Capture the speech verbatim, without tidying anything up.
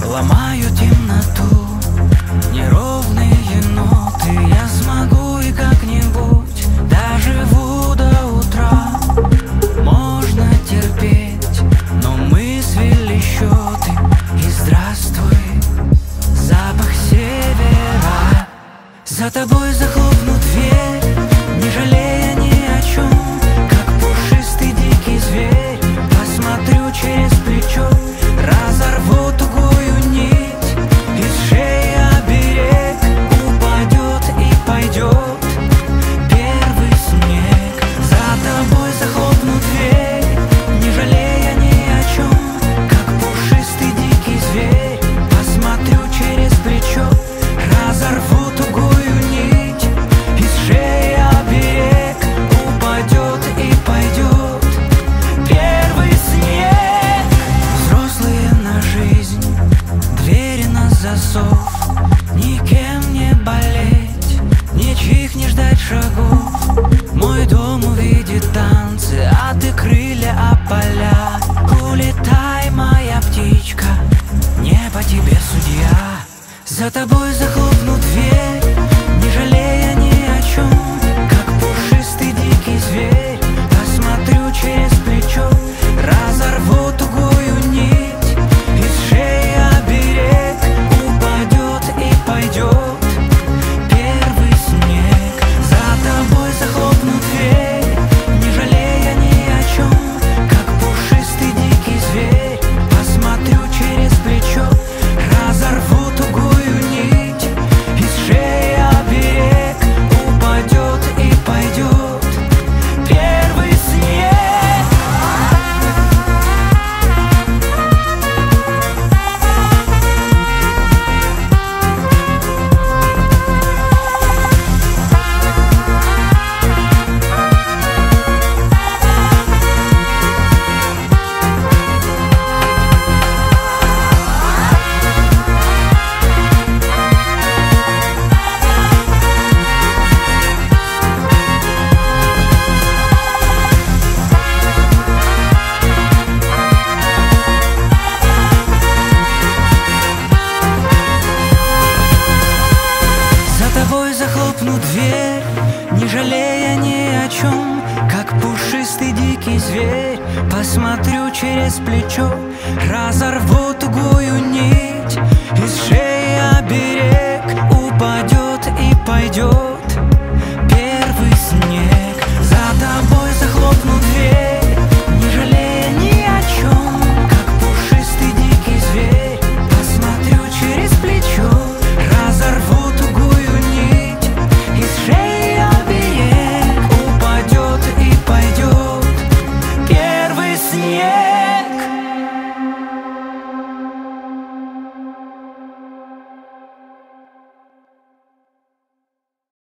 ломаю темноту, неровные ноты. Я смогу и как-нибудь доживу до утра. Можно терпеть, но мы свели счеты. И здравствуй, запах севера. За тобой захлопну дверь, не жалея ни о чем, как пушистый дикий зверь. Посмотрю через плечо, разорву тугую нить. Из шеи оберег упадет и пойдет первый снег. За тобой захлопну дверь, не жалея ни о чем, как пушистый дикий зверь. Посмотрю через плечо, разорву тугую нить. Из шеи оберег упадет и пойдет первый снег. Взрослые на жизнь, двери на засов. Никем не болеть, ничьих не ждать шагов. Мой дом увидит танцы, а ты крылья, а поля. Улетай, моя птичка, не по тебе судья. За тобой захлопну дверь, не жалея ни о чем, как пушистый дикий зверь. Посмотрю через плечо, разорву тугую нить. Из шеи оберег упадет и пойдет первый снег. За тобой захлопну дверь, не жалея ни о чем, как пушистый дикий зверь. Посмотрю через плечо, разорву тугую нить. Из шеи оберег упадет и пойдет первый снег. Захлопну дверь, не жалея ни о чем, как пушистый дикий зверь. Посмотрю через плечо, разорву тугую нить. Из шеи оберег упадет и пойдет